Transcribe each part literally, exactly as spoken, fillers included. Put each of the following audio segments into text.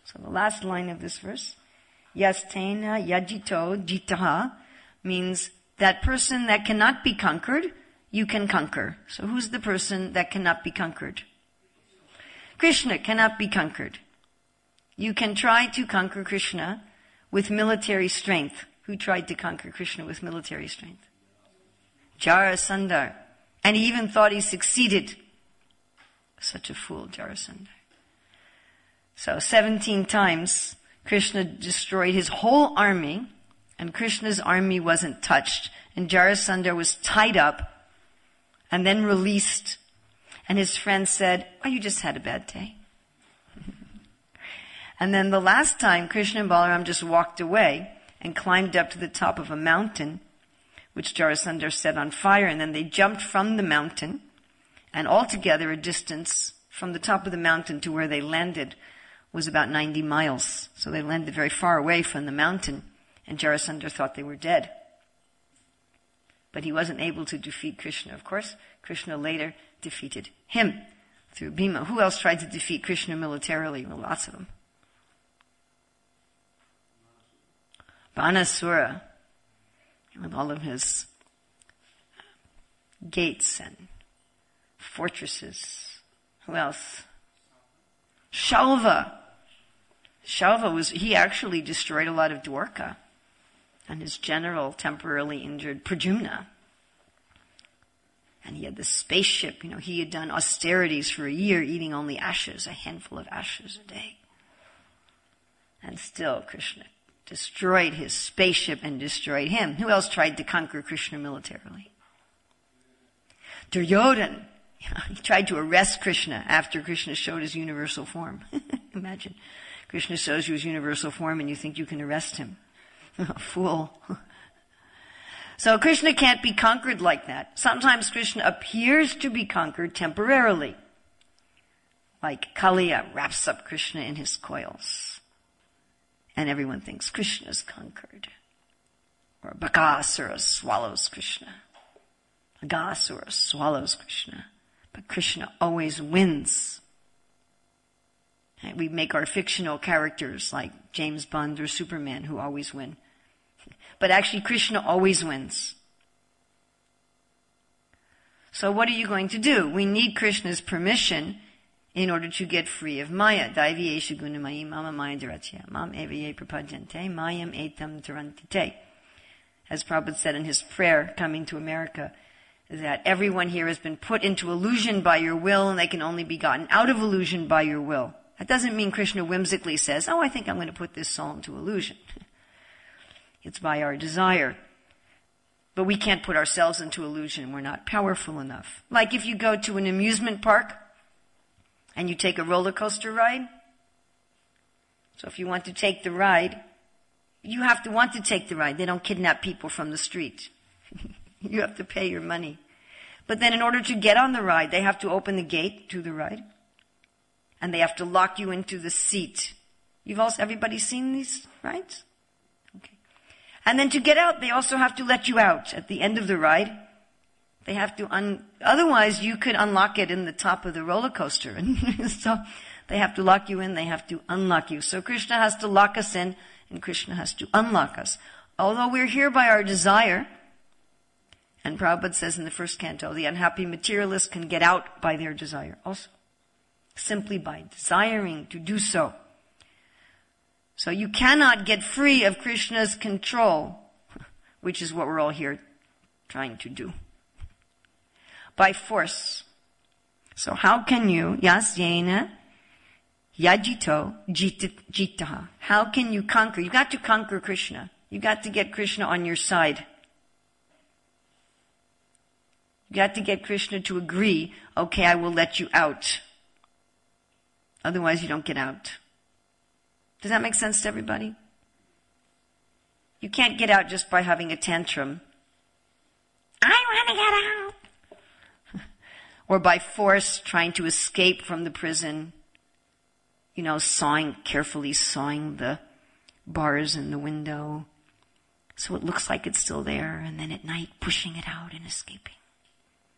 So the last line of this verse, Yastena yajito jitaha, means that person that cannot be conquered, you can conquer. So who's the person that cannot be conquered? Krishna cannot be conquered. You can try to conquer Krishna with military strength. Who tried to conquer Krishna with military strength? Jarasandha. And he even thought he succeeded. Such a fool, Jarasandha. So seventeen times Krishna destroyed his whole army, and Krishna's army wasn't touched. And Jarasandha was tied up and then released. And his friend said, oh, you just had a bad day. And then the last time, Krishna and Balaram just walked away and climbed up to the top of a mountain, which Jarasandha set on fire, and then they jumped from the mountain, and altogether a distance from the top of the mountain to where they landed was about ninety miles. So they landed very far away from the mountain, and Jarasandha thought they were dead. But he wasn't able to defeat Krishna. Of course, Krishna later defeated him through Bhima. Who else tried to defeat Krishna militarily? Well, lots of them. Banasura, with all of his gates and fortresses. Who else? Shalva. Shalva was, he actually destroyed a lot of Dwarka. And his general temporarily injured Pradyumna. And he had this spaceship, you know, he had done austerities for a year, eating only ashes, a handful of ashes a day. And still Krishna destroyed his spaceship and destroyed him. Who else tried to conquer Krishna militarily? Duryodhana. He tried to arrest Krishna after Krishna showed his universal form. Imagine, Krishna shows you his universal form and you think you can arrest him. Fool. So Krishna can't be conquered like that. Sometimes Krishna appears to be conquered temporarily. Like Kaliya wraps up Krishna in his coils. And everyone thinks Krishna's conquered. Or Bakasura swallows Krishna. Agasura swallows Krishna. But Krishna always wins. And we make our fictional characters like James Bond or Superman who always win. But actually Krishna always wins. So what are you going to do? We need Krishna's permission in order to get free of Maya. Daiviyesha gunamayi mama maya dharatya mam evaye prapadyante mayam etam tarantite. As Prabhupada said in his prayer coming to America, that everyone here has been put into illusion by your will and they can only be gotten out of illusion by your will. That doesn't mean Krishna whimsically says, oh, I think I'm going to put this soul into illusion. It's by our desire. But we can't put ourselves into illusion. We're not powerful enough. Like if you go to an amusement park and you take a roller coaster ride. So if you want to take the ride, you have to want to take the ride. They don't kidnap people from the street. You have to pay your money. But then in order to get on the ride, they have to open the gate to the ride. And they have to lock you into the seat. You've also, everybody seen these rides? Okay. And then to get out, they also have to let you out at the end of the ride. They have to un, otherwise you could unlock it in the top of the roller coaster. And so they have to lock you in, they have to unlock you. So Krishna has to lock us in, and Krishna has to unlock us. Although we're here by our desire, and Prabhupada says in the first canto, the unhappy materialist can get out by their desire also. Simply by desiring to do so. So you cannot get free of Krishna's control, which is what we're all here trying to do. By force. So how can you, yasyena, yajito, jitaha. How can you conquer? You got to conquer Krishna. You got to get Krishna on your side. You got to get Krishna to agree, okay, I will let you out. Otherwise you don't get out. Does that make sense to everybody? You can't get out just by having a tantrum. I want to get out. Or by force trying to escape from the prison. You know, sawing, carefully sawing the bars in the window. So it looks like it's still there. And then at night pushing it out and escaping.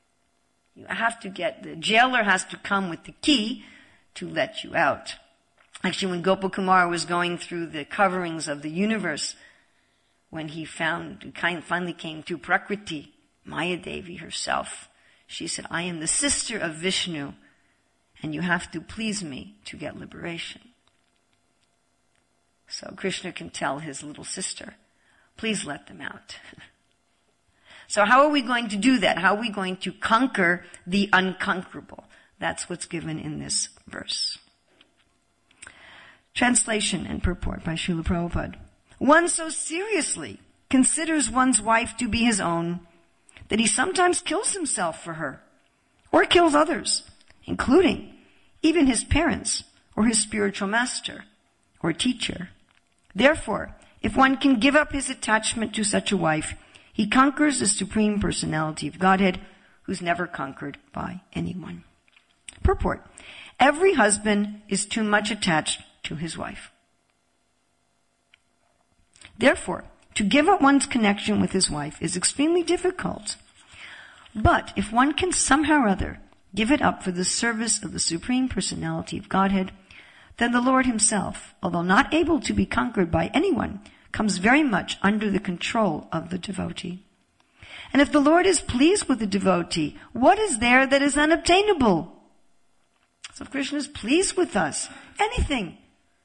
You have to get, the jailer has to come with the key to let you out. Actually, when Gopakumara was going through the coverings of the universe, when he found, finally came to Prakriti, Maya Devi herself, she said, I am the sister of Vishnu, and you have to please me to get liberation. So Krishna can tell his little sister, please let them out. So how are we going to do that? How are we going to conquer the unconquerable? That's what's given in this verse. Translation and purport by Srila Prabhupada. One so seriously considers one's wife to be his own that he sometimes kills himself for her, or kills others, including even his parents or his spiritual master or teacher. Therefore, if one can give up his attachment to such a wife, he conquers the Supreme Personality of Godhead, who's never conquered by anyone. Purport. Every husband is too much attached to his wife. Therefore, to give up one's connection with his wife is extremely difficult. But if one can somehow or other give it up for the service of the Supreme Personality of Godhead, then the Lord himself, although not able to be conquered by anyone, comes very much under the control of the devotee. And if the Lord is pleased with the devotee, what is there that is unobtainable? So if Krishna is pleased with us, anything.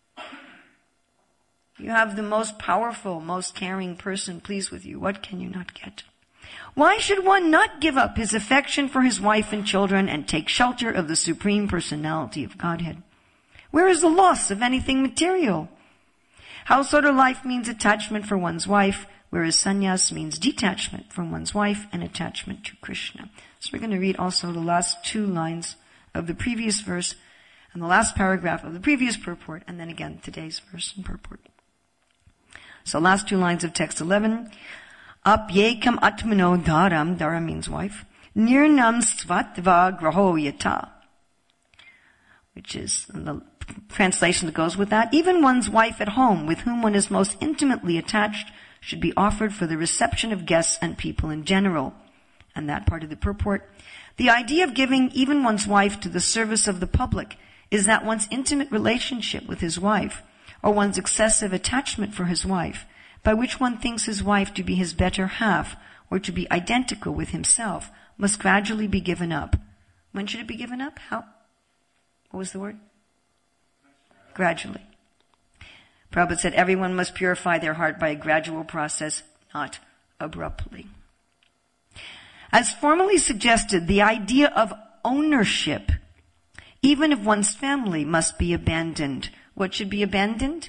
You have the most powerful, most caring person pleased with you. What can you not get? Why should one not give up his affection for his wife and children and take shelter of the Supreme Personality of Godhead? Where is the loss of anything material? Householder life means attachment for one's wife, whereas sannyas means detachment from one's wife and attachment to Krishna. So we're going to read also the last two lines of the previous verse and the last paragraph of the previous purport, and then again today's verse and purport. So last two lines of text eleven. Apyekam atmano dharam, dhara means wife, nirnam svatva graho yata, which is the translation that goes with that. Even one's wife at home, with whom one is most intimately attached, should be offered for the reception of guests and people in general. And that part of the purport. The idea of giving even one's wife to the service of the public is that one's intimate relationship with his wife, or one's excessive attachment for his wife, by which one thinks his wife to be his better half, or to be identical with himself, must gradually be given up. When should it be given up? How? What was the word? Gradually. Prabhupada said everyone must purify their heart by a gradual process, not abruptly. As formally suggested, the idea of ownership, even of one's family, must be abandoned. What should be abandoned?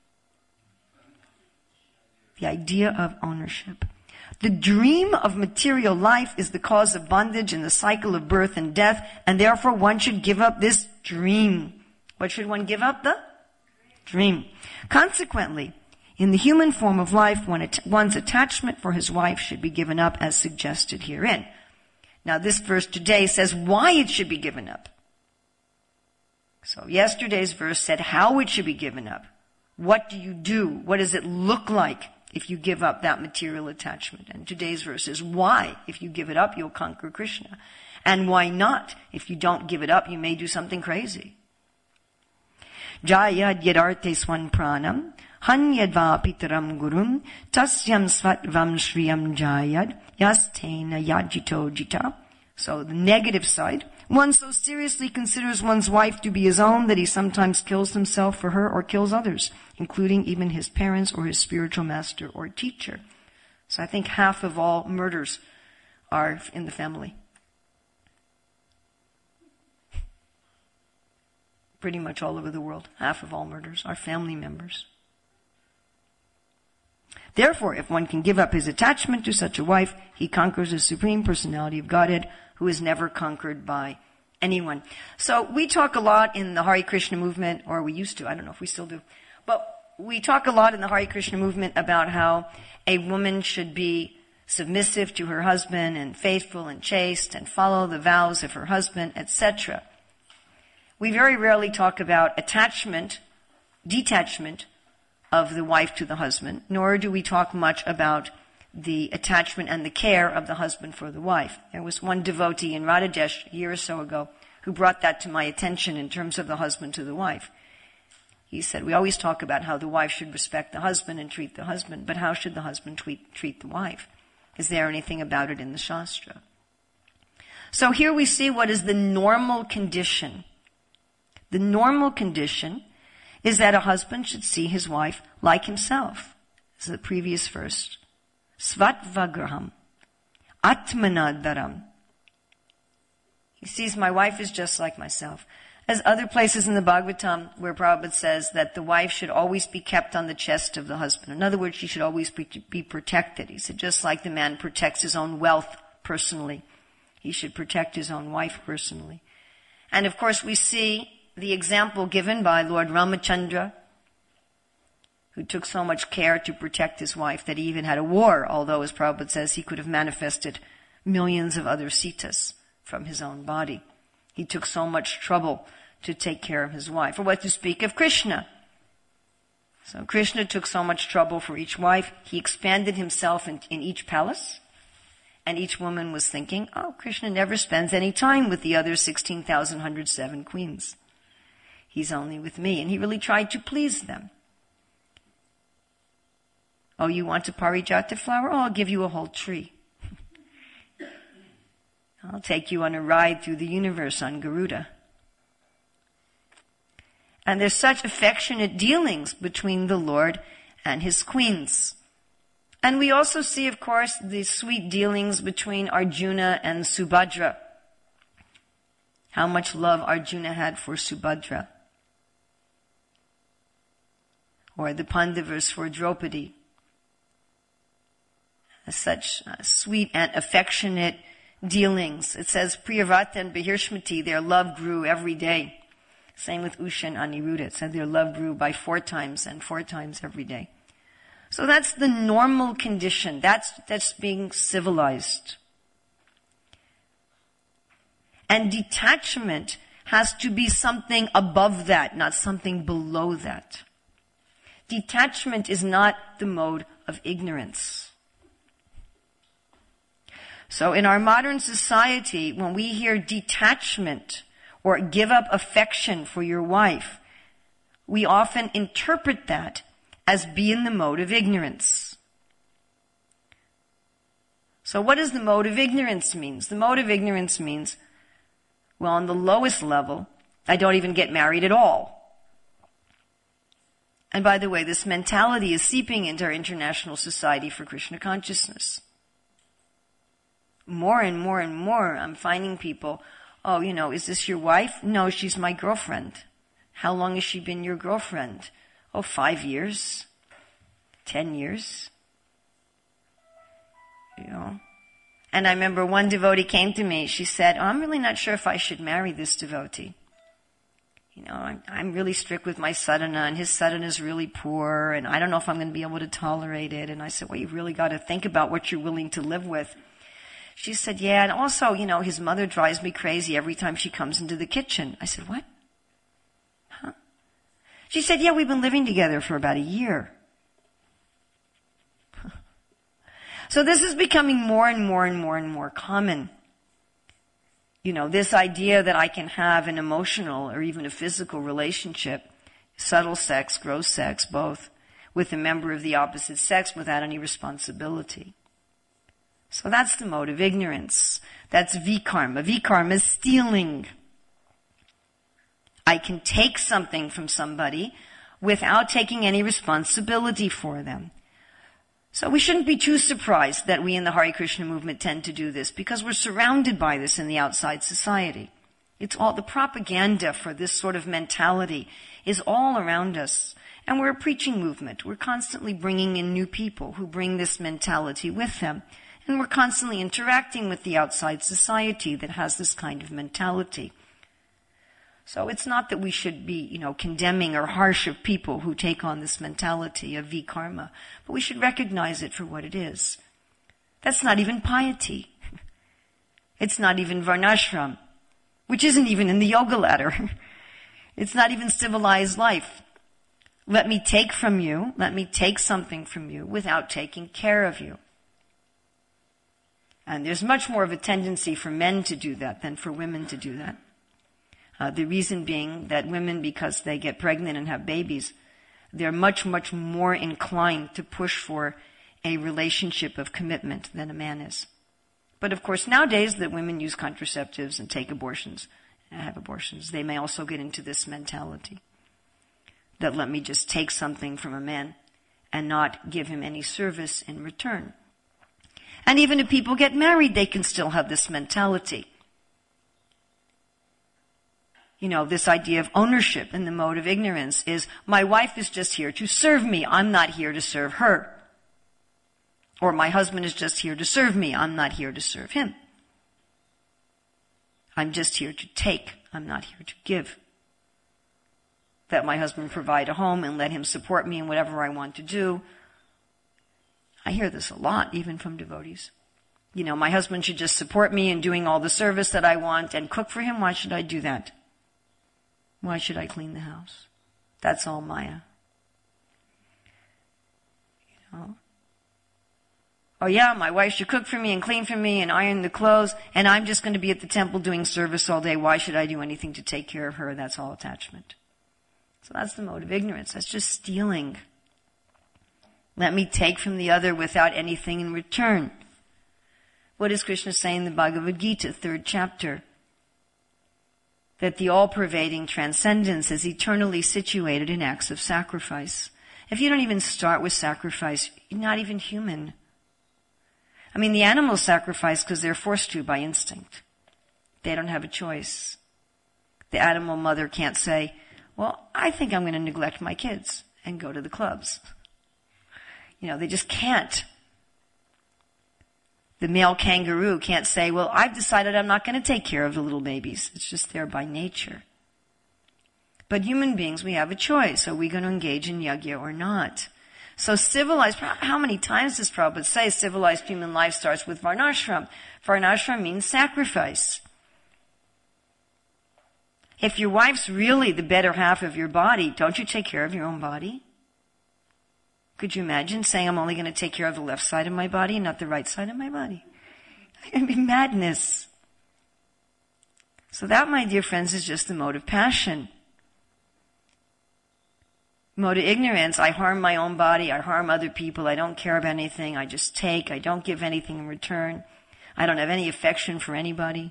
The idea of ownership. The dream of material life is the cause of bondage in the cycle of birth and death, and therefore one should give up this dream. What should one give up? The dream. Consequently, in the human form of life, one at- one's attachment for his wife should be given up as suggested herein. Now this verse today says why it should be given up. So yesterday's verse said how it should be given up. What do you do? What does it look like if you give up that material attachment? And today's verse is why. If you give it up, you'll conquer Krishna. And why not? If you don't give it up, you may do something crazy. Jayad yadarte swan pranam, hanyadva pitaram gurum, tasyam svatvam shriyam jayad, yastena yajito jita. So the negative side. One so seriously considers one's wife to be his own that he sometimes kills himself for her or kills others, including even his parents or his spiritual master or teacher. So I think half of all murders are in the family. Pretty much all over the world. Half of all murders are family members. Therefore, if one can give up his attachment to such a wife, he conquers the Supreme Personality of Godhead, who is never conquered by anyone. So we talk a lot in the Hare Krishna movement, or we used to, I don't know if we still do, but we talk a lot in the Hare Krishna movement about how a woman should be submissive to her husband and faithful and chaste and follow the vows of her husband, et cetera. We very rarely talk about attachment, detachment of the wife to the husband, nor do we talk much about the attachment and the care of the husband for the wife. There was one devotee in Radhadesh a year or so ago who brought that to my attention in terms of the husband to the wife. He said, we always talk about how the wife should respect the husband and treat the husband, but how should the husband treat, treat the wife? Is there anything about it in the Shastra? So here we see what is the normal condition. The normal condition is that a husband should see his wife like himself. This is the previous verse. Svatvagraham, Atmanadaram. He sees my wife is just like myself. As other places in the Bhagavatam where Prabhupada says that the wife should always be kept on the chest of the husband. In other words, she should always be, be protected. He said, just like the man protects his own wealth personally, he should protect his own wife personally. And of course we see the example given by Lord Ramachandra, who took so much care to protect his wife that he even had a war, although, as Prabhupada says, he could have manifested millions of other Sitas from his own body. He took so much trouble to take care of his wife. Or what to speak of Krishna. So Krishna took so much trouble for each wife. He expanded himself in, in each palace. And each woman was thinking, oh, Krishna never spends any time with the other sixteen thousand one hundred seven queens. He's only with me. And he really tried to please them. Oh, you want a parijata flower? Oh, I'll give you a whole tree. I'll take you on a ride through the universe on Garuda. And there's such affectionate dealings between the Lord and his queens. And we also see, of course, the sweet dealings between Arjuna and Subhadra. How much love Arjuna had for Subhadra. Or the Pandavas for Draupadi. Such uh, sweet and affectionate dealings. It says, Priyavata and Bahirshmati, their love grew every day. Same with Usha and Aniruddha. It said their love grew by four times and four times every day. So that's the normal condition. That's, that's being civilized. And detachment has to be something above that, not something below that. Detachment is not the mode of ignorance. So in our modern society, when we hear detachment or give up affection for your wife, we often interpret that as being the mode of ignorance. So what does the mode of ignorance mean? The mode of ignorance means, well, on the lowest level, I don't even get married at all. And by the way, this mentality is seeping into our International Society for Krishna Consciousness. More and more and more, I'm finding people, oh, you know, is this your wife? No, she's my girlfriend. How long has she been your girlfriend? Oh, five years. Ten years. You know. And I remember one devotee came to me. She said, oh, I'm really not sure if I should marry this devotee. You know, I'm, I'm really strict with my sadhana, and his sadhana is really poor, and I don't know if I'm going to be able to tolerate it. And I said, well, you've really got to think about what you're willing to live with. She said, yeah, and also, you know, his mother drives me crazy every time she comes into the kitchen. I said, what? Huh? She said, yeah, we've been living together for about a year. So this is becoming more and more and more and more common. You know, this idea that I can have an emotional or even a physical relationship, subtle sex, gross sex, both, with a member of the opposite sex without any responsibility. So that's the mode of ignorance. That's vikarma. Vikarma is stealing. I can take something from somebody without taking any responsibility for them. So we shouldn't be too surprised that we in the Hare Krishna movement tend to do this, because we're surrounded by this in the outside society. It's all, the propaganda for this sort of mentality is all around us. And we're a preaching movement. We're constantly bringing in new people who bring this mentality with them. And we're constantly interacting with the outside society that has this kind of mentality. So it's not that we should be, you know, condemning or harsh of people who take on this mentality of vikarma, but we should recognize it for what it is. That's not even piety. It's not even varnashram, which isn't even in the yoga ladder. It's not even civilized life. Let me take from you, let me take something from you without taking care of you. And there's much more of a tendency for men to do that than for women to do that. Uh, the reason being that women, because they get pregnant and have babies, they're much, much more inclined to push for a relationship of commitment than a man is. But of course, nowadays that women use contraceptives and take abortions, and have abortions, they may also get into this mentality that let me just take something from a man and not give him any service in return. And even if people get married, they can still have this mentality. You know, this idea of ownership in the mode of ignorance is, my wife is just here to serve me, I'm not here to serve her. Or my husband is just here to serve me, I'm not here to serve him. I'm just here to take, I'm not here to give. Let my husband provide a home and let him support me in whatever I want to do. I hear this a lot, even from devotees. You know, my husband should just support me in doing all the service that I want and cook for him. Why should I do that? Why should I clean the house? That's all Maya. You know? Oh yeah, my wife should cook for me and clean for me and iron the clothes, and I'm just going to be at the temple doing service all day. Why should I do anything to take care of her? That's all attachment. So that's the mode of ignorance. That's just stealing. Let me take from the other without anything in return. What does Krishna say in the Bhagavad Gita, third chapter? That the all-pervading transcendence is eternally situated in acts of sacrifice. If you don't even start with sacrifice, you're not even human. I mean, the animals sacrifice because they're forced to by instinct. They don't have a choice. The animal mother can't say, well, I think I'm going to neglect my kids and go to the clubs. You know, they just can't. The male kangaroo can't say, well, I've decided I'm not going to take care of the little babies. It's just there by nature. But human beings, we have a choice. Are we going to engage in yajna or not? So civilized, how many times does Prabhupada say civilized human life starts with varnashram? Varnashram means sacrifice. If your wife's really the better half of your body, don't you take care of your own body? Could you imagine saying I'm only going to take care of the left side of my body and not the right side of my body? It'd be madness. So that, my dear friends, is just the mode of passion. Mode of ignorance, I harm my own body, I harm other people, I don't care about anything, I just take, I don't give anything in return, I don't have any affection for anybody.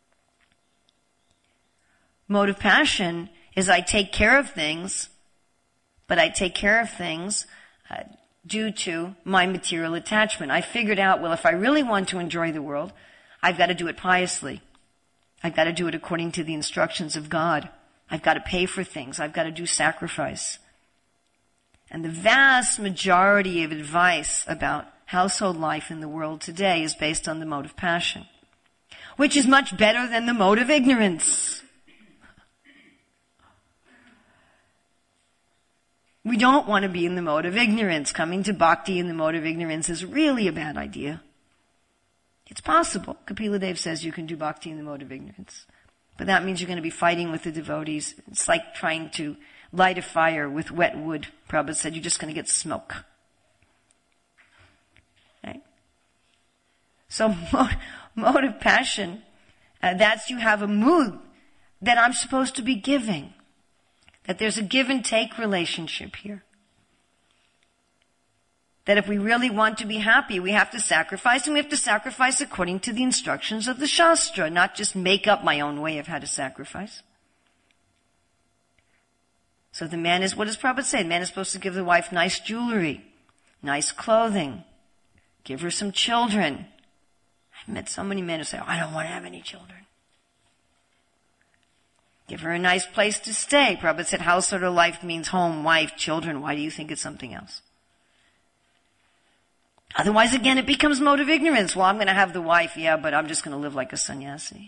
Mode of passion is I take care of things, but I take care of things uh, due to my material attachment. I figured out, well, if I really want to enjoy the world, I've got to do it piously. I've got to do it according to the instructions of God. I've got to pay for things. I've got to do sacrifice. And the vast majority of advice about household life in the world today is based on the mode of passion, which is much better than the mode of ignorance. We don't want to be in the mode of ignorance. Coming to bhakti in the mode of ignorance is really a bad idea. It's possible. Kapila Dev says you can do bhakti in the mode of ignorance. But that means you're going to be fighting with the devotees. It's like trying to light a fire with wet wood. Prabhupada said you're just going to get smoke. Right? So mode, mode of passion, uh, that's you have a mood that I'm supposed to be giving. That there's a give and take relationship here. That if we really want to be happy, we have to sacrifice, and we have to sacrifice according to the instructions of the Shastra, not just make up my own way of how to sacrifice. So the man is, what does Prabhupada say? The man is supposed to give the wife nice jewelry, nice clothing, give her some children. I've met so many men who say, oh, I don't want to have any children. Give her a nice place to stay. Prabhupada said household or life means home, wife, children. Why do you think it's something else? Otherwise, again, it becomes mode of ignorance. Well, I'm going to have the wife, yeah, but I'm just going to live like a sannyasi.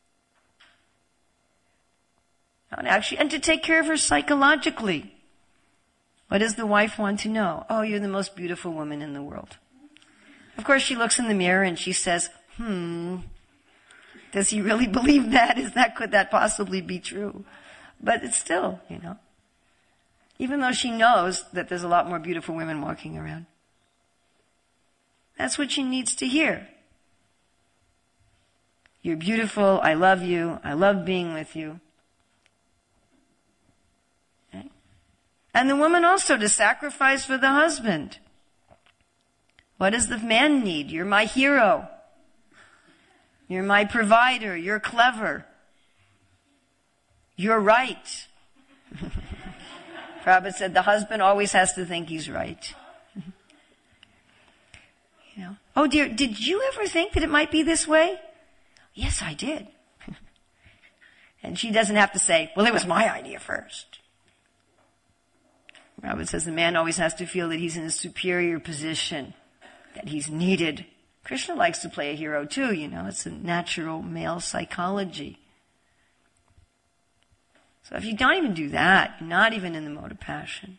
And actually, and to take care of her psychologically. What does the wife want to know? Oh, you're the most beautiful woman in the world. Of course, she looks in the mirror and she says, hmm, does he really believe that? Is that, could that possibly be true? But it's still, you know, even though she knows that there's a lot more beautiful women walking around. That's what she needs to hear. You're beautiful. I love you. I love being with you. And the woman also to sacrifice for the husband. What does the man need? You're my hero. You're my provider. You're clever. You're right. Prabhupada said the husband always has to think he's right. You know, oh dear, did you ever think that it might be this way? Yes, I did. And she doesn't have to say, well, it was my idea first. Prabhupada says the man always has to feel that he's in a superior position, that he's needed. Krishna likes to play a hero too, you know, it's a natural male psychology. So if you don't even do that, you're not even in the mode of passion.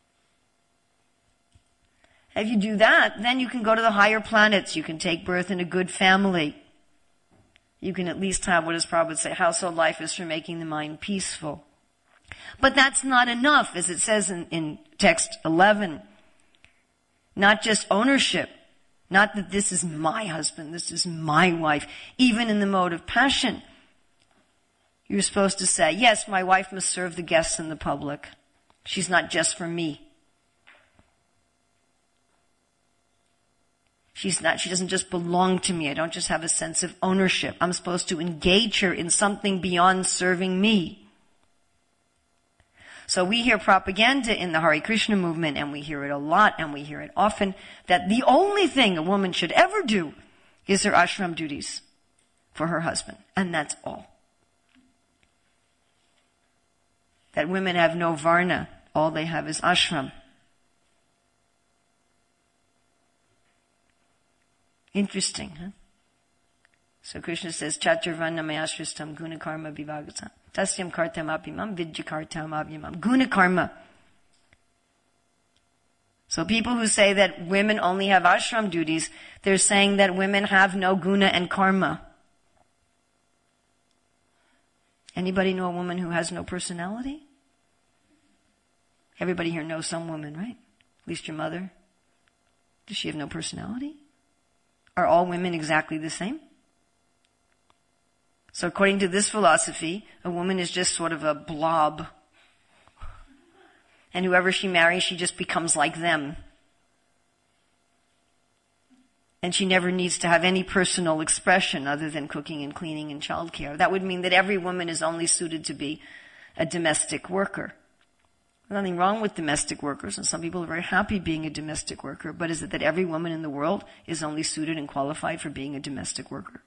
If you do that, then you can go to the higher planets. You can take birth in a good family. You can at least have, what does Prabhupada say, household life is for making the mind peaceful. But that's not enough, as it says in, in text eleven. Not just ownership. Not that this is my husband, this is my wife. Even in the mode of passion, you're supposed to say, yes, my wife must serve the guests and the public. She's not just for me. She's not, she doesn't just belong to me. I don't just have a sense of ownership. I'm supposed to engage her in something beyond serving me. So we hear propaganda in the Hare Krishna movement, and we hear it a lot, and we hear it often, that the only thing a woman should ever do is her ashram duties for her husband. And that's all. That women have no varna. All they have is ashram. Interesting, huh? So Krishna says, Chaturvarna mayashristam guna karma vivagatam. Tasyam kartam abhimam vidya kartam abhimam. Guna karma. So people who say that women only have ashram duties, they're saying that women have no guna and karma. Anybody know a woman who has no personality? Everybody here knows some woman, right? At least your mother. Does she have no personality? Are all women exactly the same? So according to this philosophy, a woman is just sort of a blob. And whoever she marries, she just becomes like them. And she never needs to have any personal expression other than cooking and cleaning and childcare. That would mean that every woman is only suited to be a domestic worker. There's nothing wrong with domestic workers, and some people are very happy being a domestic worker, but is it that every woman in the world is only suited and qualified for being a domestic worker?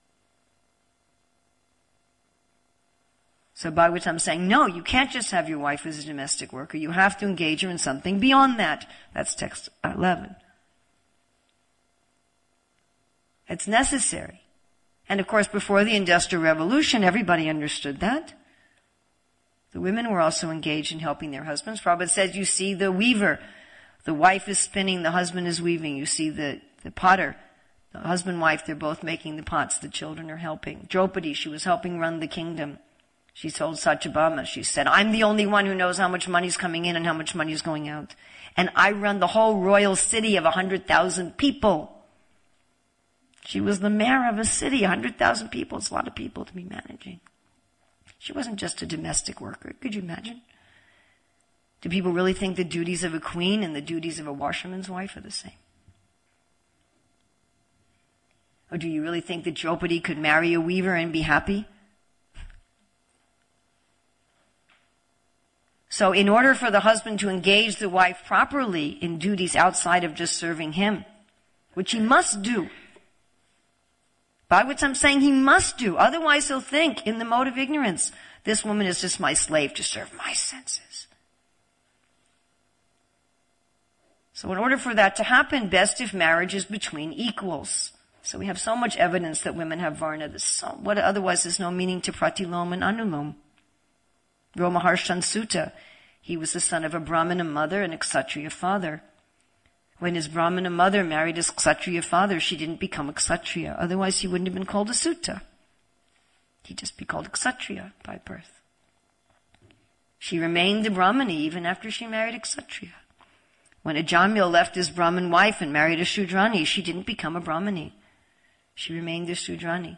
So Bhagavatam's saying, no, you can't just have your wife as a domestic worker. You have to engage her in something beyond that. That's text eleven. It's necessary. And of course, before the Industrial Revolution, everybody understood that. The women were also engaged in helping their husbands. Prabhupada says, you see the weaver. The wife is spinning, the husband is weaving. You see the, the potter. The husband and wife, they're both making the pots. The children are helping. Draupadi, she was helping run the kingdom. She told Satyabhama, she said, I'm the only one who knows how much money's coming in and how much money is going out. And I run the whole royal city of one hundred thousand people. She was the mayor of a city, one hundred thousand people. It's a lot of people to be managing. She wasn't just a domestic worker. Could you imagine? Do people really think the duties of a queen and the duties of a washerman's wife are the same? Or do you really think that Draupadi could marry a weaver and be happy? So in order for the husband to engage the wife properly in duties outside of just serving him, which he must do, by which I'm saying he must do, otherwise he'll think in the mode of ignorance, this woman is just my slave to serve my senses. So in order for that to happen, best if marriage is between equals. So we have so much evidence that women have varna. There's so, what otherwise there's no meaning to pratilom and anulom. Romaharshan Sutta, he was the son of a Brahmana mother and a Kshatriya father. When his Brahmana mother married his Kshatriya father, she didn't become a Kshatriya. Otherwise he wouldn't have been called a Sutta. He'd just be called a Kshatriya by birth. She remained a Brahmani even after she married a Kshatriya. When a Jamil left his Brahmin wife and married a Shudrani, she didn't become a Brahmani. She remained a Shudrani.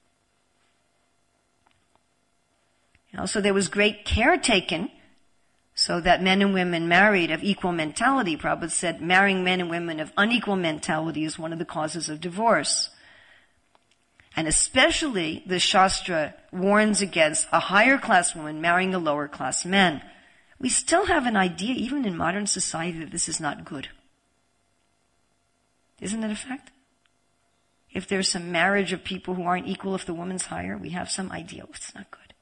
You know, so there was great care taken So that men and women married of equal mentality, Prabhupada said, marrying men and women of unequal mentality is one of the causes of divorce. And especially the Shastra warns against a higher class woman marrying a lower class man. We still have an idea, even in modern society, that this is not good. Isn't that a fact? If there's some marriage of people who aren't equal, if the woman's higher, we have some idea, oh, it's not good.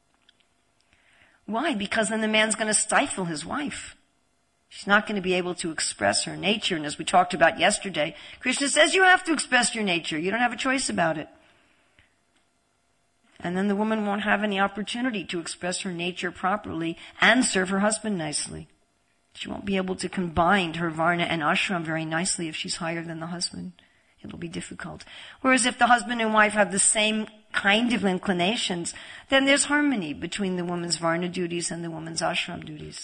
Why? Because then the man's going to stifle his wife. She's not going to be able to express her nature. And as we talked about yesterday, Krishna says you have to express your nature. You don't have a choice about it. And then the woman won't have any opportunity to express her nature properly and serve her husband nicely. She won't be able to combine her varna and ashram very nicely if she's higher than the husband. It'll be difficult. Whereas if the husband and wife have the same kind of inclinations, then there's harmony between the woman's varna duties and the woman's ashram duties.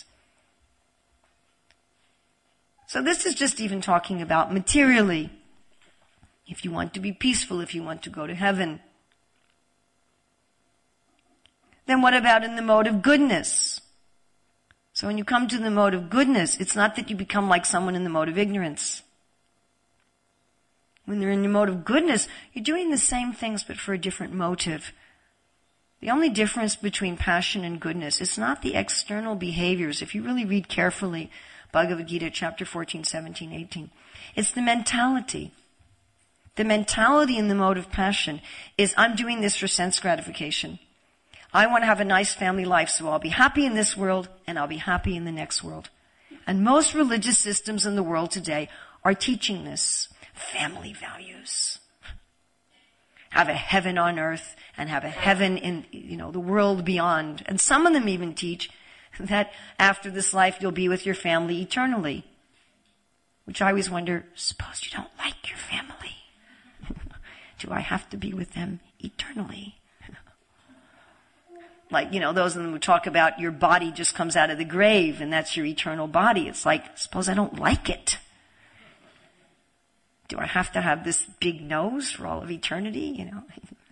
So this is just even talking about materially. If you want to be peaceful, if you want to go to heaven. Then what about in the mode of goodness? So when you come to the mode of goodness, it's not that you become like someone in the mode of ignorance. When you're in the mode of goodness, you're doing the same things but for a different motive. The only difference between passion and goodness is not the external behaviors. If you really read carefully, Bhagavad Gita chapter fourteen, seventeen, eighteen, it's the mentality. The mentality in the mode of passion is, I'm doing this for sense gratification. I want to have a nice family life, so I'll be happy in this world and I'll be happy in the next world. And most religious systems in the world today are teaching this. Family values. Have a heaven on earth and have a heaven in, you know, the world beyond. And some of them even teach that after this life you'll be with your family eternally. Which I always wonder, suppose you don't like your family. Do I have to be with them eternally? Like, you know, those of them who talk about your body just comes out of the grave and that's your eternal body. It's like, suppose I don't like it. Do I have to have this big nose for all of eternity, you know?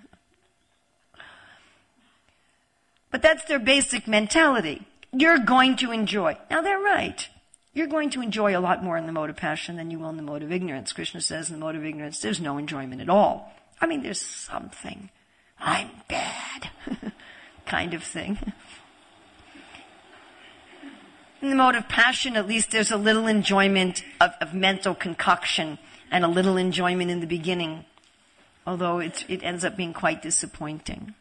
But that's their basic mentality. You're going to enjoy. Now they're right. You're going to enjoy a lot more in the mode of passion than you will in the mode of ignorance. Krishna says in the mode of ignorance, there's no enjoyment at all. I mean, there's something. I'm bad. kind of thing. In the mode of passion, at least there's a little enjoyment of, of mental concoction and a little enjoyment in the beginning, although it, it ends up being quite disappointing.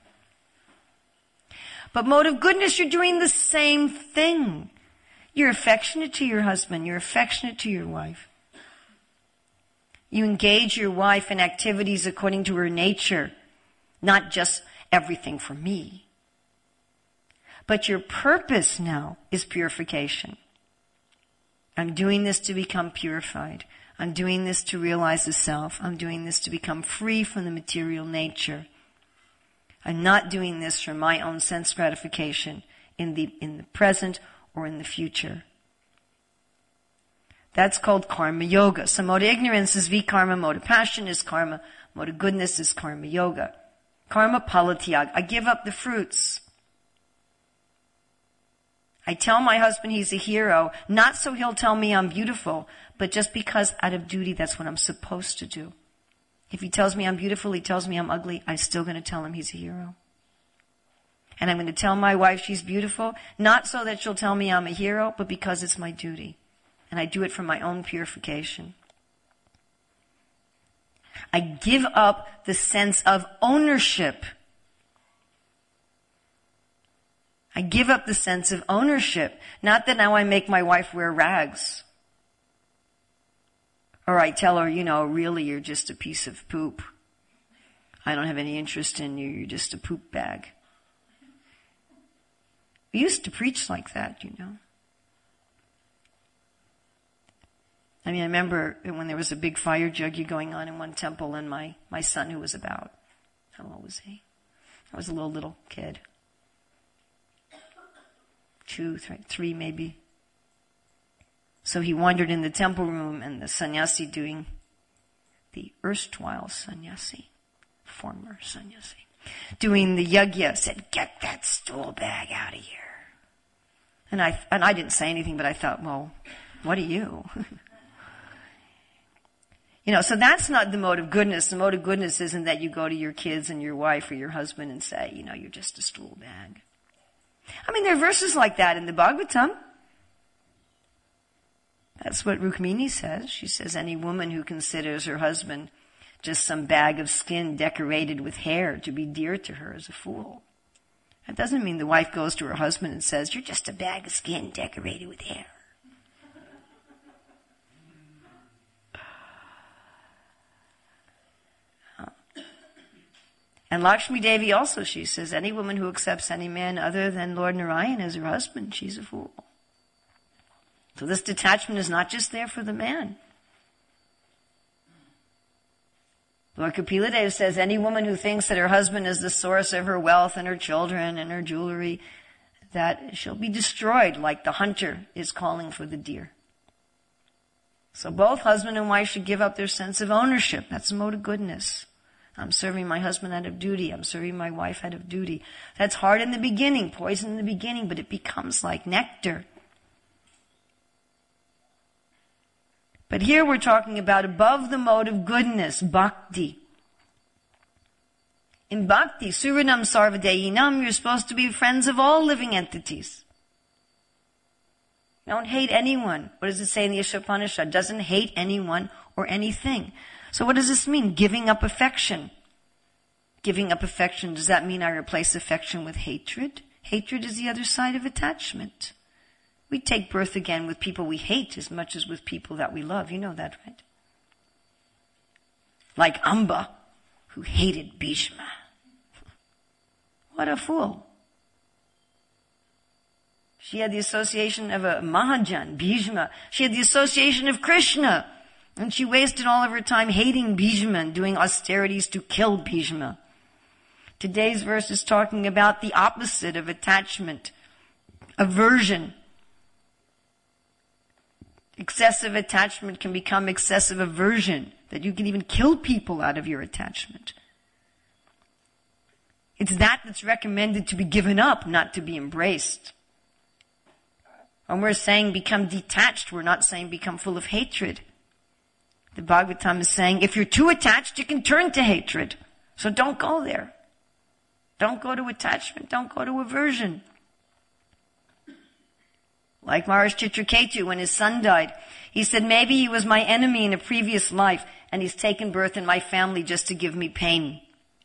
But mode of goodness, you're doing the same thing. You're affectionate to your husband. You're affectionate to your wife. You engage your wife in activities according to her nature, not just everything for me. But your purpose now is purification. I'm doing this to become purified. I'm doing this to realize the self. I'm doing this to become free from the material nature. I'm not doing this for my own sense gratification in the, in the present or in the future. That's called karma yoga. So mode of ignorance is vikarma, mode of passion is karma, mode of goodness is karma yoga. Karma palatyag. I give up the fruits. I tell my husband he's a hero, not so he'll tell me I'm beautiful, but just because out of duty that's what I'm supposed to do. If he tells me I'm beautiful, he tells me I'm ugly, I'm still going to tell him he's a hero. And I'm going to tell my wife she's beautiful, not so that she'll tell me I'm a hero, but because it's my duty. And I do it for my own purification. I give up the sense of ownership. I give up the sense of ownership. Not that now I make my wife wear rags. Or I tell her, you know, really you're just a piece of poop. I don't have any interest in you. You're just a poop bag. We used to preach like that, you know. I mean, I remember when there was a big fire juggy going on in one temple, and my, my son, who was about, how old was he? I was a little, little kid. Two, three, three maybe. So he wandered in the temple room, and the sannyasi doing, the erstwhile sannyasi, former sannyasi, doing the yajna said, "Get that stool bag out of here." And I, and I didn't say anything, but I thought, well, what are you? You know, so that's not the mode of goodness. The mode of goodness isn't that you go to your kids and your wife or your husband and say, you know, you're just a stool bag. I mean, there are verses like that in the Bhagavatam. That's what Rukmini says. She says, any woman who considers her husband just some bag of skin decorated with hair to be dear to her is a fool. That doesn't mean the wife goes to her husband and says, you're just a bag of skin decorated with hair. And Lakshmi Devi also, she says, any woman who accepts any man other than Lord Narayan as her husband, she's a fool. So this detachment is not just there for the man. Lord Kapila Dev says, any woman who thinks that her husband is the source of her wealth and her children and her jewelry, that she'll be destroyed like the hunter is calling for the deer. So both husband and wife should give up their sense of ownership. That's a mode of goodness. I'm serving my husband out of duty. I'm serving my wife out of duty. That's hard in the beginning, poison in the beginning, but it becomes like nectar. But here we're talking about above the mode of goodness, bhakti. In bhakti, surinam sarvadeyinam, you're supposed to be friends of all living entities. Don't hate anyone. What does it say in the Ishopanishad? Doesn't hate anyone or anything. So what does this mean? Giving up affection. Giving up affection, does that mean I replace affection with hatred? Hatred is the other side of attachment. We take birth again with people we hate as much as with people that we love. You know that, right? Like Amba, who hated Bhishma. What a fool. She had the association of a Mahajan, Bhishma. She had the association of Krishna. And she wasted all of her time hating Bhishma and doing austerities to kill Bhishma. Today's verse is talking about the opposite of attachment, aversion. Excessive attachment can become excessive aversion, that you can even kill people out of your attachment. It's that that's recommended to be given up, not to be embraced. When we're saying become detached, we're not saying become full of hatred. The Bhagavatam is saying, if you're too attached, you can turn to hatred. So don't go there. Don't go to attachment. Don't go to aversion. Like Maharaj Chitraketu, when his son died, he said, maybe he was my enemy in a previous life, and he's taken birth in my family just to give me pain.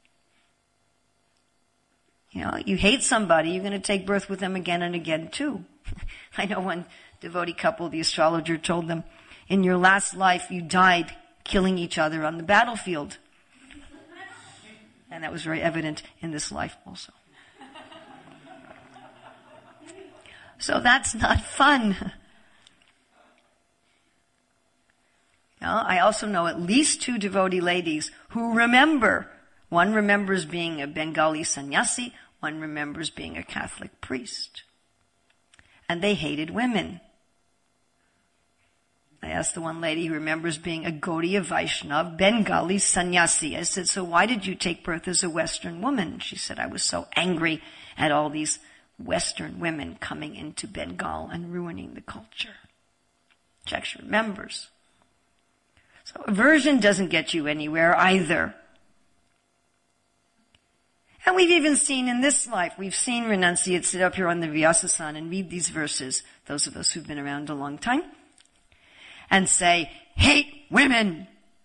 You know, you hate somebody, you're going to take birth with them again and again too. I know one devotee couple, the astrologer told them, in your last life, you died killing each other on the battlefield. And that was very evident in this life also. So that's not fun. Now, I also know at least two devotee ladies who remember. One remembers being a Bengali sannyasi, one remembers being a Catholic priest. And they hated women. I asked the one lady who remembers being a Gaudiya Vaishnav, Bengali sannyasi. I said, so why did you take birth as a Western woman? She said, I was so angry at all these Western women coming into Bengal and ruining the culture. She actually remembers. So aversion doesn't get you anywhere either. And we've even seen in this life, we've seen renunciates sit up here on the Vyasasana and read these verses, those of us who've been around a long time, and say, hate women.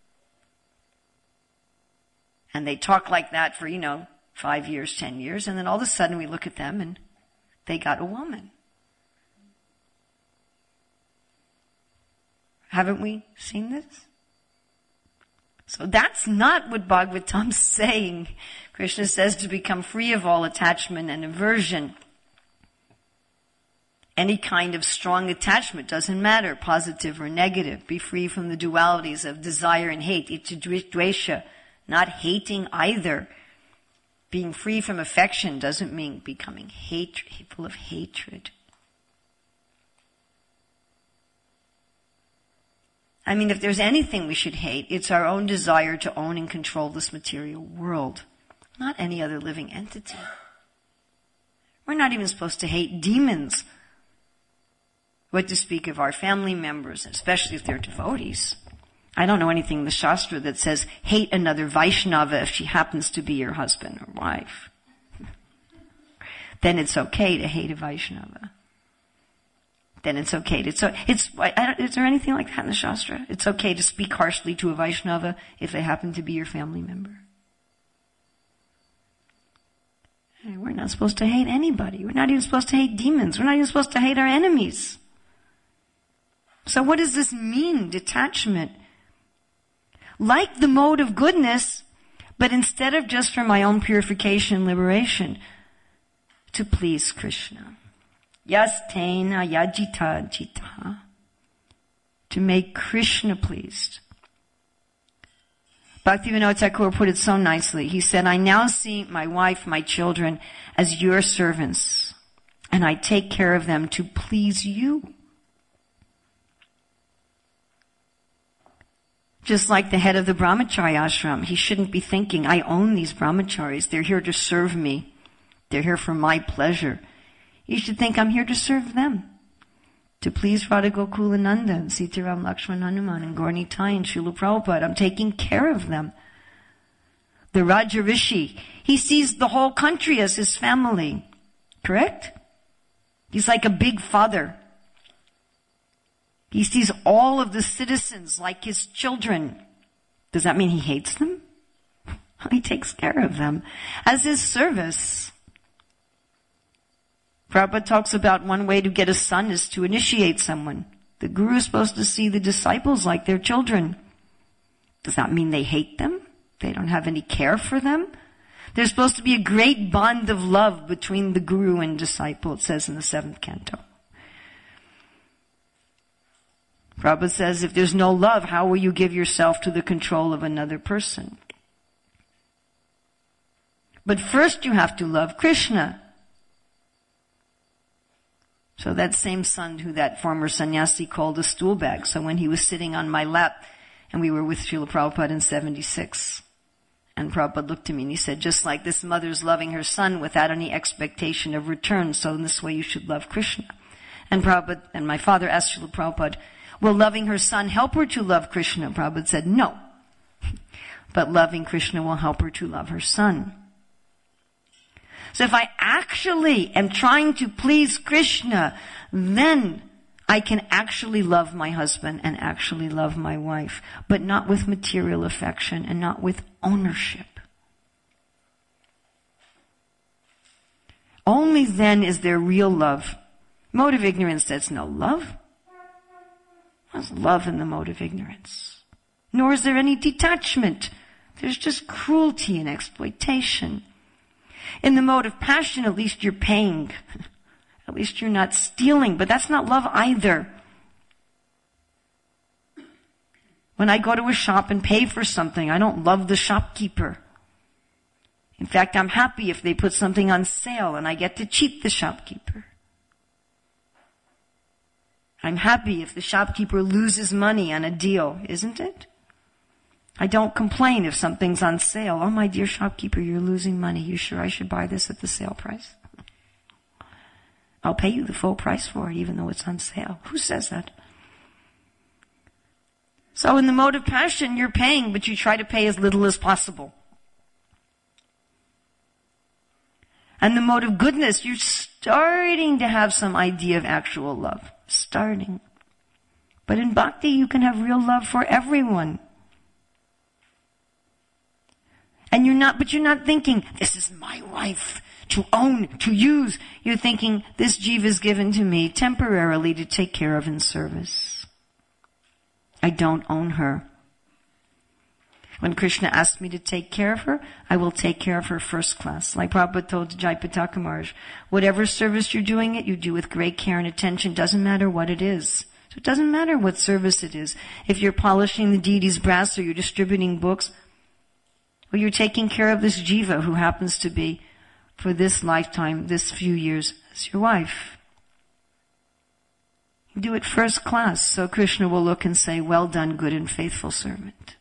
And they talk like that for, you know, five years, ten years, and then all of a sudden we look at them and they got a woman. Haven't we seen this? So that's not what Bhagavatam's saying. Krishna says to become free of all attachment and aversion. Any kind of strong attachment, doesn't matter, positive or negative. Be free from the dualities of desire and hate. Ichadvesha, not hating either. Being free from affection doesn't mean becoming hate, full of hatred. I mean, if there's anything we should hate, it's our own desire to own and control this material world, not any other living entity. We're not even supposed to hate demons. What to speak of our family members, especially if they're devotees. I don't know anything in the Shastra that says, hate another Vaishnava if she happens to be your husband or wife. Then it's okay to hate a Vaishnava. Then it's okay to, it's, it's, I don't, is there anything like that in the Shastra? It's okay to speak harshly to a Vaishnava if they happen to be your family member. And we're not supposed to hate anybody. We're not even supposed to hate demons. We're not even supposed to hate our enemies. So what does this mean, detachment? Like the mode of goodness, but instead of just for my own purification and liberation, to please Krishna. Yastena yajita jita. To make Krishna pleased. Bhaktivinoda Thakur put it so nicely. He said, I now see my wife, my children as your servants, and I take care of them to please you. Just like the head of the brahmachari ashram, he shouldn't be thinking, I own these brahmacharis. They're here to serve me. They're here for my pleasure. He should think, I'm here to serve them. To please Radha Gokulananda and Sitaram Lakshman Hanuman and Gaura Nitai and Srila Prabhupada. I'm taking care of them. The Raja Rishi, he sees the whole country as his family. Correct? He's like a big father. He sees all of the citizens like his children. Does that mean he hates them? He takes care of them as his service. Prabhupada talks about one way to get a son is to initiate someone. The guru is supposed to see the disciples like their children. Does that mean they hate them? They don't have any care for them? There's supposed to be a great bond of love between the guru and disciple, it says in the seventh canto. Prabhupada says, if there's no love, how will you give yourself to the control of another person? But first you have to love Krishna. So that same son who that former sannyasi called a stool bag. So when he was sitting on my lap, and we were with Srila Prabhupada in seventy-six, and Prabhupada looked at me and he said, just like this mother's loving her son without any expectation of return, so in this way you should love Krishna. And Prabhupada, and my father asked Srila Prabhupada, will loving her son help her to love Krishna? Prabhupada said, no. But loving Krishna will help her to love her son. So if I actually am trying to please Krishna, then I can actually love my husband and actually love my wife, but not with material affection and not with ownership. Only then is there real love. Mode of ignorance, there's no love. There's love in the mode of ignorance. Nor is there any detachment. There's just cruelty and exploitation. In the mode of passion, at least you're paying. At least you're not stealing, but that's not love either. When I go to a shop and pay for something, I don't love the shopkeeper. In fact, I'm happy if they put something on sale and I get to cheat the shopkeeper. I'm happy if the shopkeeper loses money on a deal, isn't it? I don't complain if something's on sale. Oh, my dear shopkeeper, you're losing money. You sure I should buy this at the sale price? I'll pay you the full price for it, even though it's on sale. Who says that? So in the mode of passion, you're paying, but you try to pay as little as possible. And the mode of goodness, you're starting to have some idea of actual love. Starting. But in bhakti, you can have real love for everyone. And you're not, but you're not thinking, this is my wife to own, to use. You're thinking, this jiva is given to me temporarily to take care of in service. I don't own her. When Krishna asks me to take care of her, I will take care of her first class. Like Prabhupada told Jayapataka Maharaj, whatever service you're doing it, you do with great care and attention. Doesn't matter what it is. So it doesn't matter what service it is. If you're polishing the deity's brass or you're distributing books, or you're taking care of this jiva who happens to be, for this lifetime, this few years, as your wife. You do it first class, so Krishna will look and say, well done, good and faithful servant.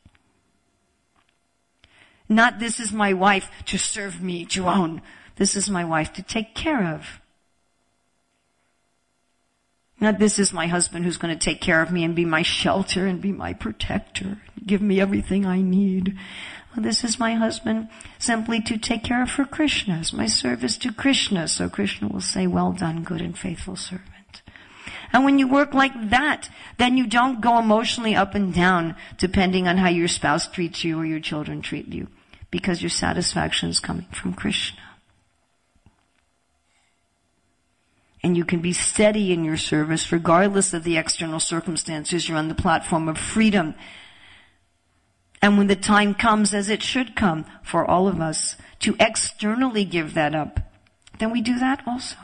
Not, this is my wife to serve me, to own. This is my wife to take care of. Not this is my husband who's going to take care of me and be my shelter and be my protector, give me everything I need. Well, this is my husband simply to take care of for Krishna, as my service to Krishna. So Krishna will say, well done, good and faithful servant. And when you work like that, then you don't go emotionally up and down depending on how your spouse treats you or your children treat you, because your satisfaction is coming from Krishna. And you can be steady in your service regardless of the external circumstances. You're on the platform of freedom. And when the time comes, as it should come for all of us, to externally give that up, then we do that also.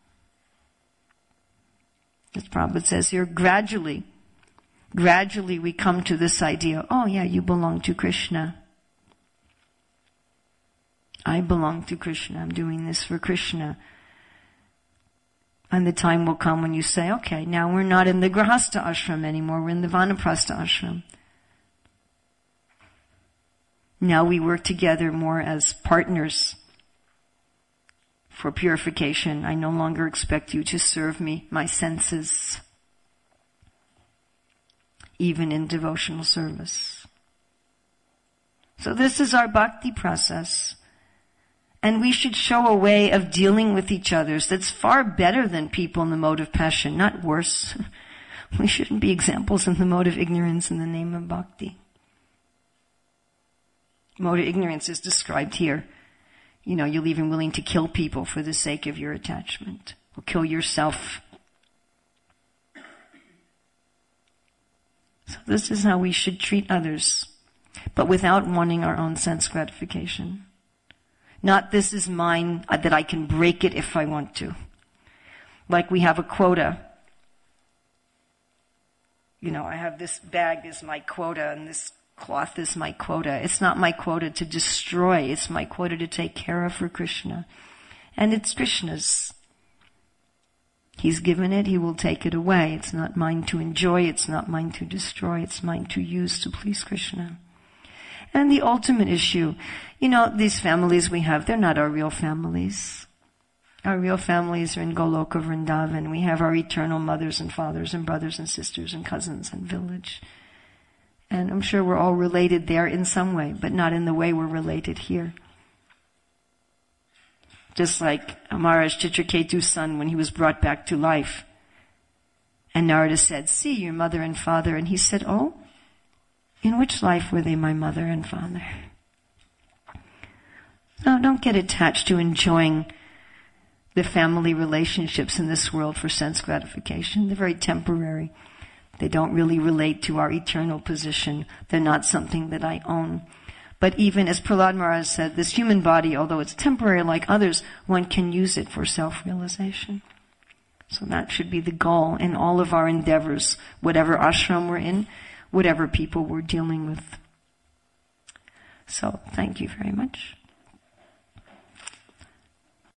As Prabhupada says here, gradually, gradually we come to this idea, oh yeah, you belong to Krishna. I belong to Krishna. I'm doing this for Krishna. And the time will come when you say, okay, now we're not in the Grahastha ashram anymore, we're in the Vanaprastha ashram. Now we work together more as partners for purification. I no longer expect you to serve me, my senses, even in devotional service. So this is our bhakti process. And we should show a way of dealing with each other that's far better than people in the mode of passion, not worse. We shouldn't be examples in the mode of ignorance in the name of bhakti. Mode of ignorance is described here. You know, you're even willing to kill people for the sake of your attachment, or kill yourself. So this is how we should treat others, but without wanting our own sense gratification. Not this is mine, uh, that I can break it if I want to. Like we have a quota. You know, I have this bag is my quota and this cloth is my quota. It's not my quota to destroy. It's my quota to take care of for Krishna. And it's Krishna's. He's given it. He will take it away. It's not mine to enjoy. It's not mine to destroy. It's mine to use to please Krishna. And the ultimate issue, you know, these families we have, they're not our real families. Our real families are in Goloka Vrindavan. We have our eternal mothers and fathers and brothers and sisters and cousins and village. And I'm sure we're all related there in some way, but not in the way we're related here. Just like Maharaj Chitraketu's son when he was brought back to life. And Narada said, see your mother and father. And he said, oh, in which life were they my mother and father? No, don't get attached to enjoying the family relationships in this world for sense gratification. They're very temporary. They don't really relate to our eternal position. They're not something that I own. But even as Prahlad Maharaj said, this human body, although it's temporary like others, one can use it for self-realization. So that should be the goal in all of our endeavors, whatever ashram we're in, whatever people we're dealing with. So, thank you very much.